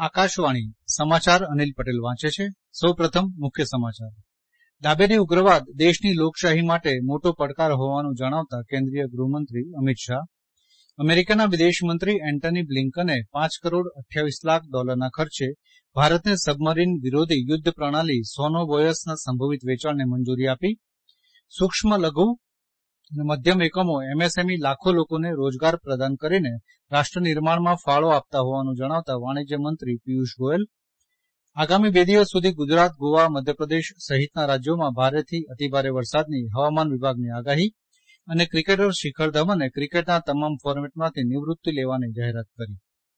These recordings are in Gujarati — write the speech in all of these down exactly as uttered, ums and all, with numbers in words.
આકાશવાણી સમાચાર અનિલ પટેલ વાંચે છે. સૌ પ્રથમ મુખ્ય સમાચાર. ડાબેરી ઉગ્રવાદ દેશની લોકશાહી માટે મોટો પડકાર હોવાનું જણાવતા કેન્દ્રીય ગૃહમંત્રી અમિત શાહ, અમેરિકાના વિદેશમંત્રી એન્ટની બ્લિંકને પાંચ કરોડ અઠ્યાવીસ લાખ ડોલરના ખર્ચે ભારતને સબમરીન વિરોધી યુદ્ધ પ્રણાલી સોનોબોયસના સંભવિત વેચાણને મંજૂરી આપી. સૂક્ષ્મ લઘુ અને મધ્યમ એકમો એમએસએમઈ લાખો લોકોને રોજગાર પ્રદાન કરીને રાષ્ટ્ર નિર્માણમાં ફાળો આપતા હોવાનું જણાવતા વાણિજ્ય મંત્રી પિયુષ ગોયલ, આગામી બે દિવસ સુધી ગુજરાત, ગોવા, મધ્યપ્રદેશ સહિતના રાજ્યોમાં ભારેથી અતિભારે વરસાદની હવામાન વિભાગની આગાહી અને ક્રિકેટર શિખર ધવને ક્રિકેટના તમામ ફોર્મેટમાંથી નિવૃત્તિ લેવાની જાહેરાત કરી.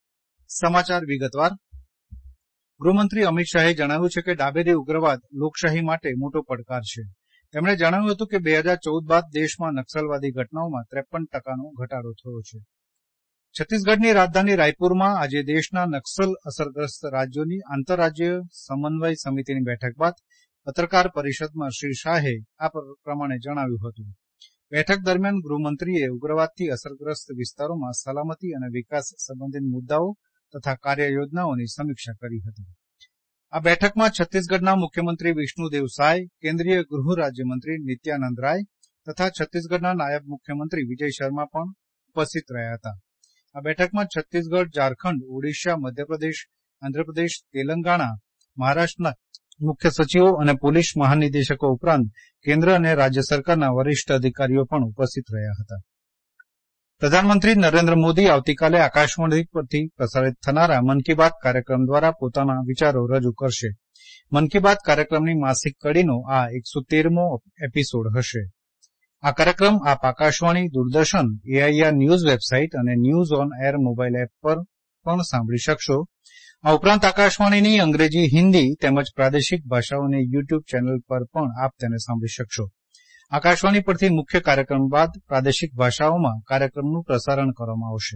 સમાચાર વિગતવાર. ગૃહમંત્રી અમિત શાહે જણાવ્યું છે કે ડાબેરી ઉગ્રવાદ લોકશાહી માટે મોટો પડકાર છે. તેમણે જણાવ્યું હતું કે બે હજાર ચૌદ બાદ દેશમાં નક્સલવાદી ઘટનાઓમાં ત્રેપન ટકાનો ઘટાડો થયો છે. છત્તીસગઢની રાજધાની રાયપુરમાં આજે દેશના નક્સલ અસરગ્રસ્ત રાજ્યોની આંતરરાજ્ય સમન્વય સમિતિની બેઠક બાદ પત્રકાર પરિષદમાં શ્રી શાહે આ પ્રમાણે જણાવ્યું હતું. બેઠક દરમિયાન ગૃહમંત્રીએ ઉગ્રવાદથી અસરગ્રસ્ત વિસ્તારોમાં સલામતી અને વિકાસ સંબંધિત મુદ્દાઓ તથા કાર્ય યોજનાઓની સમીક્ષા કરી હતી. આ બેઠકમાં છત્તીસગઢના મુખ્યમંત્રી વિષ્ણુદેવ સાય, કેન્દ્રીય ગૃહ રાજ્યમંત્રી નિત્યાનંદ રાય તથા છત્તીસગઢના નાયબ મુખ્યમંત્રી વિજય શર્મા પણ ઉપસ્થિત રહ્યા હતા. આ બેઠકમાં છત્તીસગઢ, ઝારખંડ, ઓડિશા, મધ્યપ્રદેશ, આંધ્રપ્રદેશ, તેલંગાણા, મહારાષ્ટ્રના મુખ્ય સચિવો અને પોલીસ મહાનિદેશકો ઉપરાંત કેન્દ્ર અને રાજ્ય સરકારના વરિષ્ઠ અધિકારીઓ પણ ઉપસ્થિત રહ્યા હતા. પ્રધાનમંત્રી નરેન્દ્ર મોદી આવતીકાલે આકાશવાણી પરથી પ્રસારિત થનારા મન કી બાત કાર્યક્રમ દ્વારા પોતાના વિચારો રજૂ કરશે. મન કી બાત કાર્યક્રમની માસિક કડીનો આ એકસો તેરમો એપિસોડ હશે. આ કાર્યક્રમ આપ Akashvani, Doordarshan, AIR news website અને news on air mobile app પર પણ સાંભળી શકશો. આ ઉપરાંત આકાશવાણીની અંગ્રેજી, હિન્દી તેમજ પ્રાદેશિક ભાષાઓની યુટ્યુબ ચેનલ પર પણ આપ તેને સાંભળી શકશો. આકાશવાણી પરથી મુખ્ય કાર્યક્રમ બાદ પ્રાદેશિક ભાષાઓમાં કાર્યક્રમનું પ્રસારણ કરવામાં આવશે.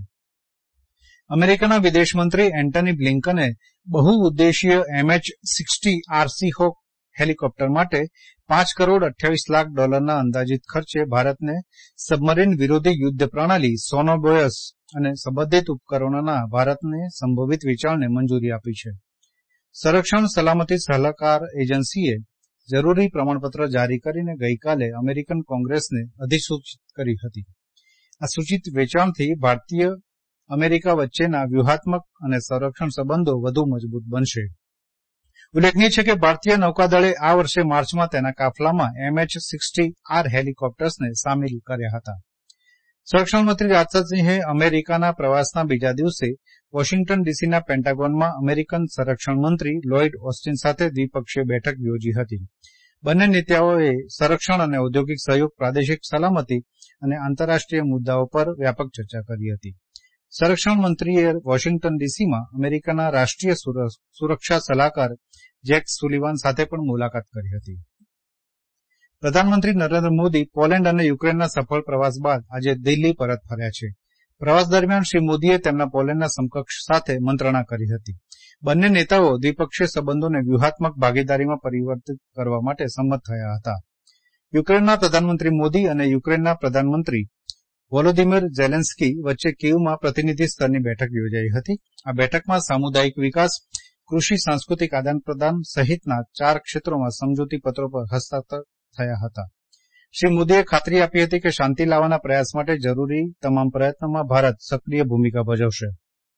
અમેરિકાના વિદેશમંત્રી એન્ટની બ્લિંકને બહુઉદ્દેશીય MH sixty RC hawk helicopter માટે પાંચ કરોડ અઠ્યાવીસ લાખ ડોલરના અંદાજિત ખર્ચે ભારતને સબમરીન વિરોધી યુદ્ધ પ્રણાલી સોનોબોયસ અને સંબંધિત ઉપકરણોના ભારતને સંભવિત વેચાણને મંજૂરી આપી છે. સંરક્ષણ સલામતી સલાહકાર એજન્સીએ જરૂરી પ્રમાણપત્ર જારી કરીને ગઈકાલે અમેરિકન કોંગ્રેસને અધિસૂચિત કરી હતી. આ સૂચિત વેચાણથી ભારતીય અમેરિકા વચ્ચેના વ્યૂહાત્મક અને સંરક્ષણ સંબંધો વધુ મજબૂત બનશે. ઉલ્લેખનીય છે કે ભારતીય નૌકાદળે આ વર્ષે માર્ચમાં તેના કાફલામાં એમએચ સિક્સટી આર હેલિકોપ્ટર્સને સામેલ કર્યા હતા. સંરક્ષણ મંત્રી રાજનાથસિંહે અમેરિકાના પ્રવાસના બીજા દિવસે વોશિંગ્ટન ડીસીના પેન્ટાગોનમાં અમેરિકન સંરક્ષણ મંત્રી લોઇડ ઓસ્ટિન સાથે દ્વિપક્ષીય બેઠક યોજી હતી. બંને નેતાઓએ સંરક્ષણ અને ઔદ્યોગિક સહયોગ, પ્રાદેશિક સલામતી અને આંતરરાષ્ટ્રીય મુદ્દાઓ પર વ્યાપક ચર્ચા કરી હતી. સંરક્ષણ મંત્રીએ વોશિંગ્ટન ડીસીમાં અમેરિકાના રાષ્ટ્રીય સુરક્ષા સલાહકાર જેક સુલિવાન સાથે પણ મુલાકાત કરી હતી. પ્રધાનમંત્રી નરેન્દ્ર મોદી પોલેન્ડ અને યુક્રેનના સફળ પ્રવાસ બાદ આજે દિલ્હી પરત ફર્યા છે. પ્રવાસ દરમિયાન શ્રી મોદીએ તેમના પોલેન્ડના સમકક્ષ સાથે મંત્રણા કરી હતી. બંને નેતાઓ દ્વિપક્ષીય સંબંધોને વ્યૂહાત્મક ભાગીદારીમાં પરિવર્તિત કરવા માટે સંમત થયા હતા. યુક્રેનના પ્રધાનમંત્રી મોદી અને યુક્રેનના પ્રધાનમંત્રી વોલોદિમીર ઝેલેન્સ્કી વચ્ચે કીવમાં પ્રતિનિધિ સ્તરની બેઠક યોજાઈ હતી. આ બેઠકમાં સામુદાયિક વિકાસ, કૃષિ, સાંસ્કૃતિક આદાન-પ્રદાન સહિતના ચાર ક્ષેત્રોમાં સમજૂતી પત્રો પર હસ્તાક્ષર થયા હતા. શ્રી મોદીએ ખાતરી આપી હતી કે શાંતિ લાવવાના પ્રયાસ માટે જરૂરી તમામ પ્રયત્નોમાં ભારત સક્રિય ભૂમિકા ભજવશે.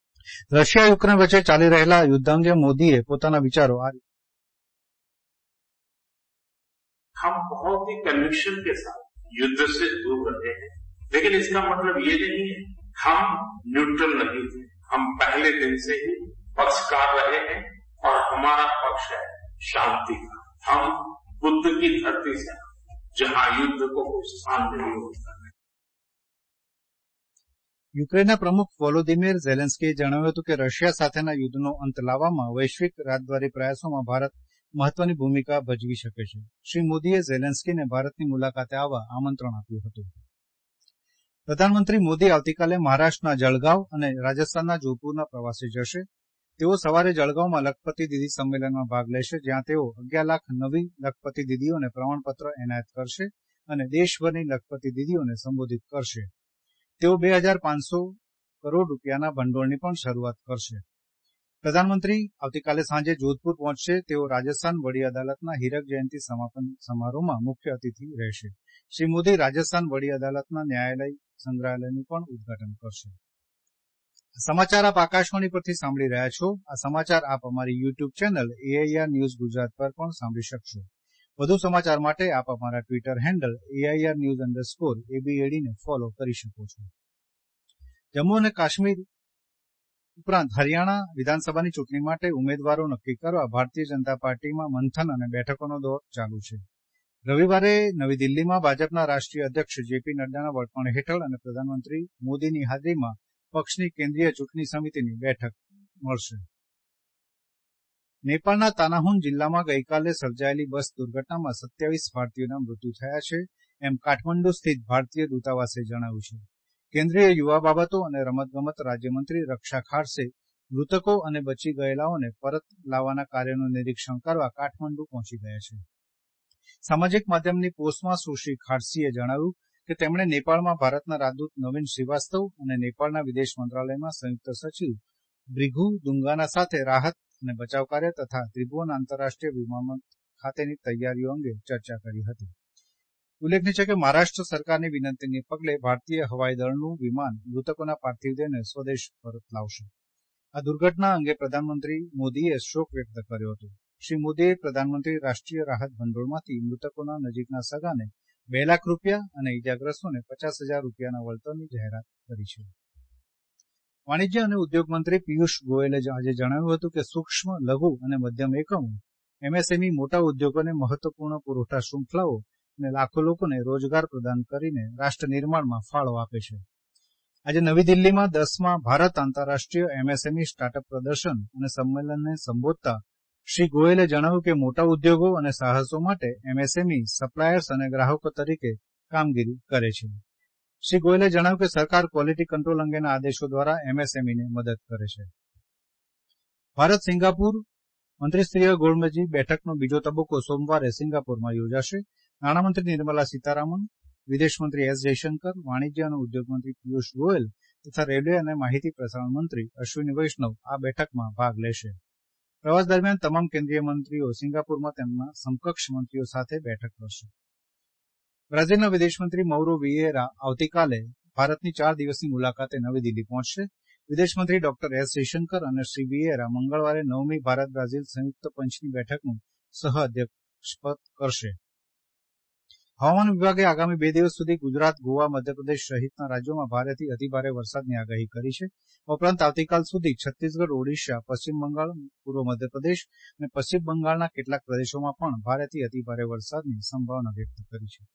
રશિયા યુક્રેન વચ્ચે ચાલી રહેલા યુદ્ધ અંગે મોદીએ પોતાના વિચારો આ हम बहुत ही कन्विक्शन के साथ युद्ध से दूर रहे हैं, लेकिन इसका मतलब ये नहीं है हम न्यूट्रल नहीं थे. हम पहले दिन से ही पक्षकार रहे हैं और हमारा पक्ष है शांति का. हम बुद्ध की धरती से जहां युद्ध को कोई स्थान नहीं होता. યુક્રેનના પ્રમુખ વોલોદિમીર ઝેલેન્સ્કીએ જણાવ્યું હતું કે રશિયા સાથેના યુદ્ધનો અંત લાવવામાં વૈશ્વિક રાજદ્વારી પ્રયાસોમાં ભારત મહત્વની ભૂમિકા ભજવી શકે છે. શ્રી મોદીએ ઝેલેન્સ્કીને ભારતની મુલાકાતે આવવા આમંત્રણ આપ્યું હતું. પ્રધાનમંત્રી મોદી આવતીકાલે મહારાષ્ટ્રના જળગાંવ અને રાજસ્થાનના જોધપુરના પ્રવાસે જશે. તેઓ સવારે જળગાંવમાં લખપતિ દીદી સંમેલનમાં ભાગ લેશે, જ્યાં તેઓ અગિયાર લાખ નવી લખપતિ દીદીઓને પ્રમાણપત્ર એનાયત કરશે અને દેશભરની લખપતિ દીદીઓને સંબોધિત કરશે. તેઓ બે હજાર પાંચસો કરોડ રૂપિયાના ભંડોળની પણ શરૂઆત કરશે. પ્રધાનમંત્રી આવતીકાલે સાંજે જોધપુર પહોંચશે. તેઓ રાજસ્થાન વડી અદાલતના હીરક જયંતિ સમાપન સમારોહમાં મુખ્ય અતિથિ રહેશે. શ્રી મોદી રાજસ્થાન વડી અદાલતના ન્યાયાલય સંગ્રહાલયનું પણ ઉદઘાટન કરશે. સમાચાર આપ આકાશવાણી પરથી સાંભળી રહ્યા છો. આ સમાચાર આપ અમારી YouTube channel AIR news Gujarat પર પણ સાંભળી શકશો. વધુ સમાચાર માટે આપ અમારા Twitter handle AIR news underscore એબીએડીને ફોલો કરી શકો છો. જમ્મુ અને કાશ્મીર ઉપરાંત હરિયાણા વિધાનસભાની ચૂંટણી માટે ઉમેદવારો નક્કી કરવા ભારતીય જનતા પાર્ટીમાં મંથન અને બેઠકોનો દોર ચાલુ છે. રવિવારે નવી દિલ્હીમાં ભાજપના રાષ્ટ્રીય અધ્યક્ષ જેપી નડ્ડાના વડપણ હેઠળ અને પ્રધાનમંત્રી મોદીની હાજરીમાં પક્ષની કેન્દ્રીય ચૂંટણી સમિતિની બેઠક મળશે. નેપાળના તાનાહુન જિલ્લામાં ગઈકાલે સર્જાયેલી બસ દુર્ઘટનામાં સત્યાવીસ ભારતીયોના મૃત્યુ થયા છે, એમ કાઠમંડુ સ્થિત ભારતીય દૂતાવાસે જણાવ્યું છે. કેન્દ્રીય યુવા બાબતો અને રમતગમત રાજ્યમંત્રી રક્ષા ખાડસે મૃતકો અને બચી ગયેલાઓને પરત લાવવાના કાર્યનું નિરીક્ષણ કરવા કાઠમંડુ પહોંચી ગયા છે. સામાજિક માધ્યમની પોસ્ટમાં સુશ્રી ખાડસીએ જણાવ્યું કે તેમણે નેપાળમાં ભારતના રાજદૂત નવીન શ્રીવાસ્તવ અને નેપાળના વિદેશ મંત્રાલયમાં સંયુક્ત સચિવ બ્રિઘુ દુંગાના સાથે રાહત અને બચાવ કાર્ય તથા ત્રિભુવન આંતરરાષ્ટ્રીય વિમાનમથક ખાતેની તૈયારીઓ અંગે ચર્ચા કરી હતી. ઉલ્લેખનીય છે કે મહારાષ્ટ્ર સરકારની વિનંતીને પગલે ભારતીય હવાઈ દળનું વિમાન મૃતકોના પાર્થિવ દેહને સ્વદેશ પરત લાવશે. આ દુર્ઘટના અંગે પ્રધાનમંત્રી મોદીએ શોક વ્યક્ત કર્યો હતો. શ્રી મોદીએ પ્રધાનમંત્રી રાષ્ટ્રીય રાહત ભંડોળમાંથી મૃતકોના નજીકના સગાને બે લાખ રૂપિયા અને ઇજાગ્રસ્તોને પચાસ હજાર રૂપિયાના વળતરની જાહેરાત કરી છે. વાણિજ્ય અને ઉદ્યોગ મંત્રી પિયુષ ગોયલે આજે જણાવ્યું હતું કે સૂક્ષ્મ, લઘુ અને મધ્યમ એકમો એમએસએમઈ મોટા ઉદ્યોગોને મહત્વપૂર્ણ પુરવઠા શૃંખલાઓ અને લાખો લોકોને રોજગાર પ્રદાન કરીને રાષ્ટ્ર નિર્માણમાં ફાળો આપે છે. આજે નવી દિલ્હીમાં દસમા ભારત આંતરરાષ્ટ્રીય એમએસએમઈ સ્ટાર્ટઅપ પ્રદર્શન અને સંમેલનને સંબોધતા શ્રી ગોયલે જણાવ્યું કે મોટા ઉદ્યોગો અને સાહસો માટે એમએસએમઈ સપ્લાયર્સ અને ગ્રાહકો તરીકે કામગીરી કરે છે. શ્રી ગોયલે જણાવ્યું કે સરકાર ક્વોલિટી કંટ્રોલ અંગેના આદેશો દ્વારા એમએસએમઈને મદદ કરે છે. ભારત સિંગાપુર મંત્રીસ્તરીય ગોળમેજી બેઠકનો બીજો તબક્કો સોમવારે સિંગાપુરમાં યોજાશે. નાણામંત્રી નિર્મલા સીતારામન, વિદેશમંત્રી એસ જયશંકર, વાણિજ્ય અને ઉદ્યોગ મંત્રી પિયુષ ગોયલ તથા રેલવે અને માહિતી પ્રસારણ મંત્રી અશ્વિની વૈષ્ણવ આ બેઠકમાં ભાગ લેશે. પ્રવાસ દરમિયાન તમામ કેન્દ્રીય મંત્રીઓ સિંગાપુરમાં તેમના સમકક્ષ મંત્રીઓ સાથે બેઠક કરશે. બ્રાઝિલના વિદેશમંત્રી મૌરો વિયેરા આવતીકાલે ભારતની ચાર દિવસની મુલાકાતે નવી દિલ્હી પહોંચશે. વિદેશમંત્રી ડોક્ટર એસ જયશંકર અને શ્રી વિયેરા મંગળવારે નવમી ભારત બ્રાઝિલ સંયુક્ત પંચની બેઠકનું સહ અધ્યક્ષપદ કરશે. હવામાન વિભાગે આગામી બે દિવસ સુધી ગુજરાત, ગોવા, મધ્યપ્રદેશ સહિતના રાજ્યોમાં ભારેથી અતિભારે વરસાદની આગાહી કરી છે. ઉપરાંત આવતીકાલ સુધી છત્તીસગઢ, ઓડિશા, પશ્ચિમ બંગાળ, પૂર્વ મધ્યપ્રદેશ અને પશ્ચિમ બંગાળના કેટલાક પ્રદેશોમાં પણ ભારેથી અતિભારે વરસાદની સંભાવના વ્યક્ત કરી છે.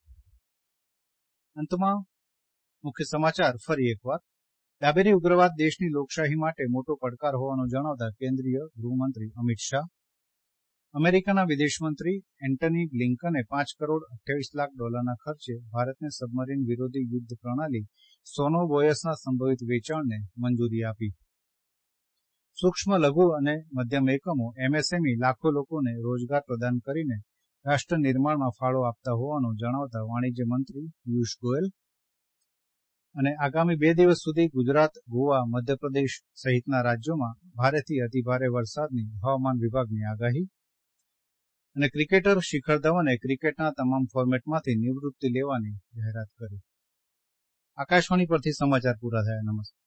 અંતમાં મુખ્ય સમાચાર ફરી એકવાર. ડાબેરી ઉગ્રવાદ દેશની લોકશાહી માટે મોટો પડકાર હોવાનું જણાવતા કેન્દ્રીય ગૃહમંત્રી અમિત શાહ. અમેરિકાના વિદેશમંત્રી એન્ટની બ્લિંકને પાંચ કરોડ અઠ્યાવીસ લાખ ડોલરના ખર્ચે ભારતને સબમરીન વિરોધી યુદ્ધ પ્રણાલી સોનોબોયસના સંભવિત વેચાણને મંજૂરી આપી. સૂક્ષ્મ, લઘુ અને મધ્યમ એકમો એમએસએમઈ લાખો લોકોને રોજગાર પ્રદાન કરીને રાષ્ટ્ર નિર્માણમાં ફાળો આપતા હોવાનું જણાવતા વાણિજ્ય મંત્રી પિયુષ ગોયલ. અને આગામી બે દિવસ સુધી ગુજરાત, ગોવા, મધ્યપ્રદેશ સહિતના રાજ્યોમાં ભારેથી અતિભારે વરસાદની હવામાન વિભાગની આગાહી. અને ક્રિકેટર શિખર ધવને ક્રિકેટના તમામ ફોર્મેટમાંથી નિવૃત્તિ લેવાની જાહેરાત કરી. આકાશવાણી પરથી સમાચાર પૂરા થયા. નમસ્કાર.